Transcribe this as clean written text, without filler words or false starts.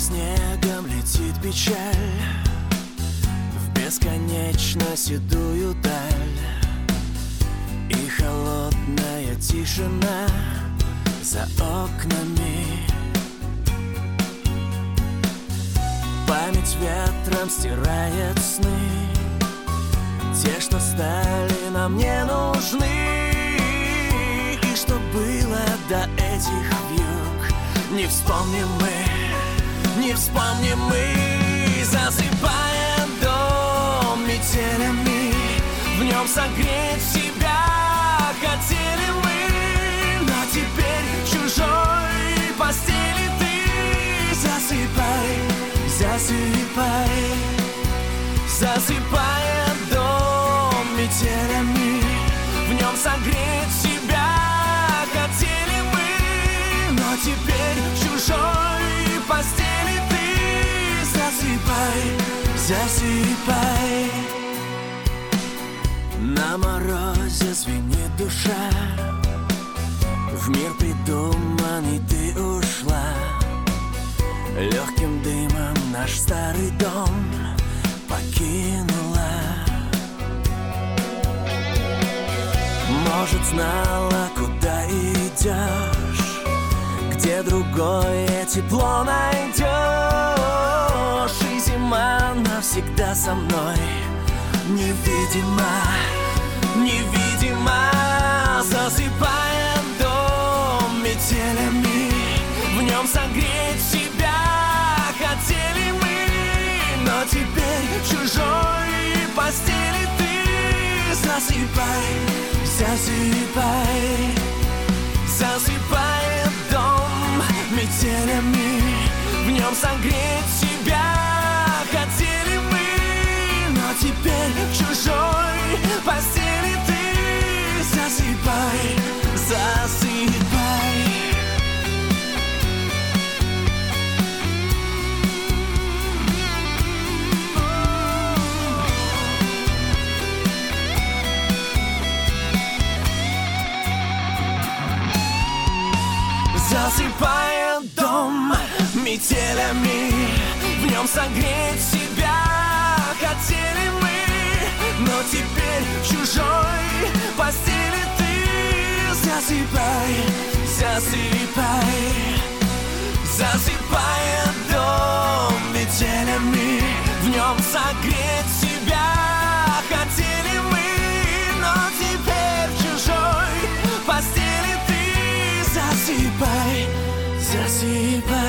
снегом летит печаль в бесконечно седую даль, и холодная тишина за окнами. Память ветром стирает сны, те, что стали нам не нужны. И что было до этих вьюг, не вспомним мы, не вспомним мы. Засыпая дом метелями, в нем согреть себя хотели мы. Но теперь в чужой постели ты засыпай, засыпай. Засыпая дом метелями, в нем согреть себя хотели мы. Но теперь в чужой постели ты засыпай, засыпай. На морозе звенит душа, в мир придуманный ты ушла. Легким дымом наш старый дом покинула. Может, знала, куда идешь, где другое тепло найдешь. И зима навсегда со мной невидима, невидима. Засыпая дом метелями, в нем согреть себя хотели мы. Но теперь в чужой постели ты засыпай, засыпай. Засыпая дом метелями, в нем согреть себя хотели мы. Но теперь в чужой постели ты засыпай, засыпай. Засыпая дом метелями, в нем согреть себя хотели мы. Но теперь в чужой постели ты засыпай, засыпай. Засыпая дом метелями, в нем согреть себя хотели мы. Но теперь в чужой постели ты засыпай, засыпай.